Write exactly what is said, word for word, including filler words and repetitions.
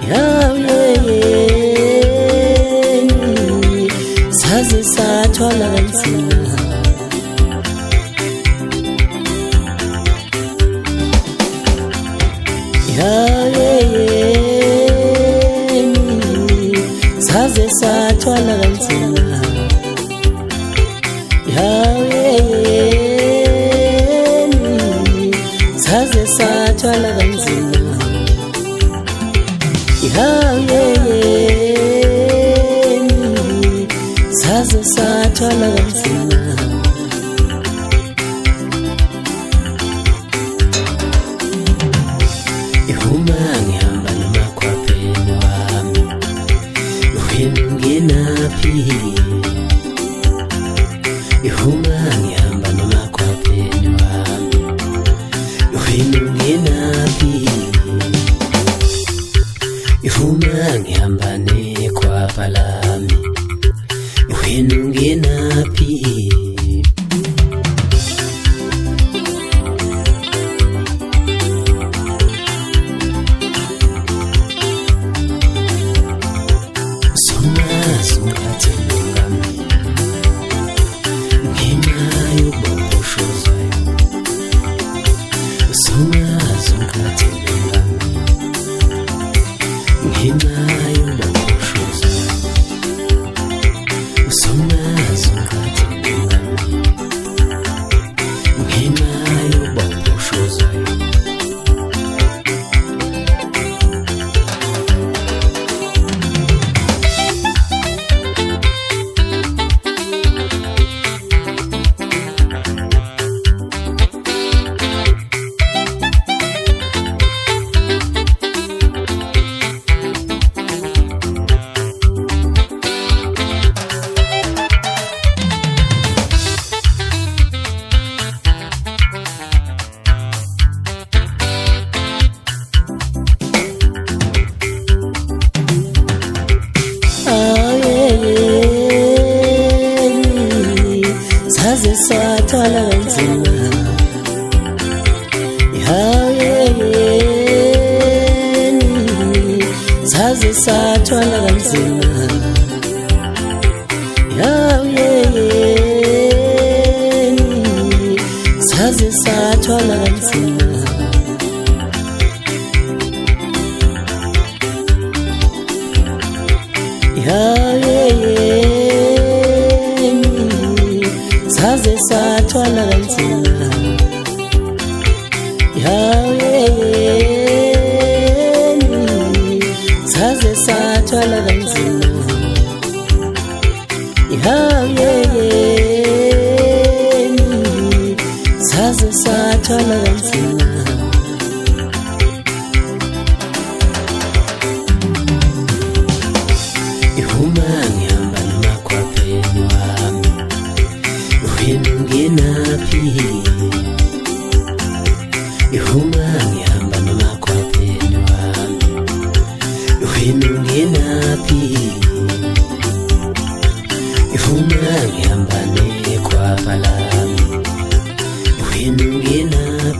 yaweyeni saze sathwala kanzima yaweyeni saze sathwala kanzima yaweyeni saze sathwala kanzima yaweyeni saze sathwala kanzima ihuma ngihamba namakhwapheni wami wena ungenaphi ihuma ngihamba namakhwapheni wami wena ungenaphi ihuma ngihamba nekhwapha lami wena ungenaphi saze sathwala kanzima yaweyeni saze sathwala kanzima yaweyeni saze sathwala kanzima yaweyeni saze sathwala kanzima yaweyeni saze sathwala kanzima yaweyeni saze sathwala kanzima ihuma ngihamba namakhwapheni wami wena ungenaphi ihuma ngihamba namakhwapheni wami wena ungenaphi ihuma ngihamba nekhwapha lami wena ungenaphi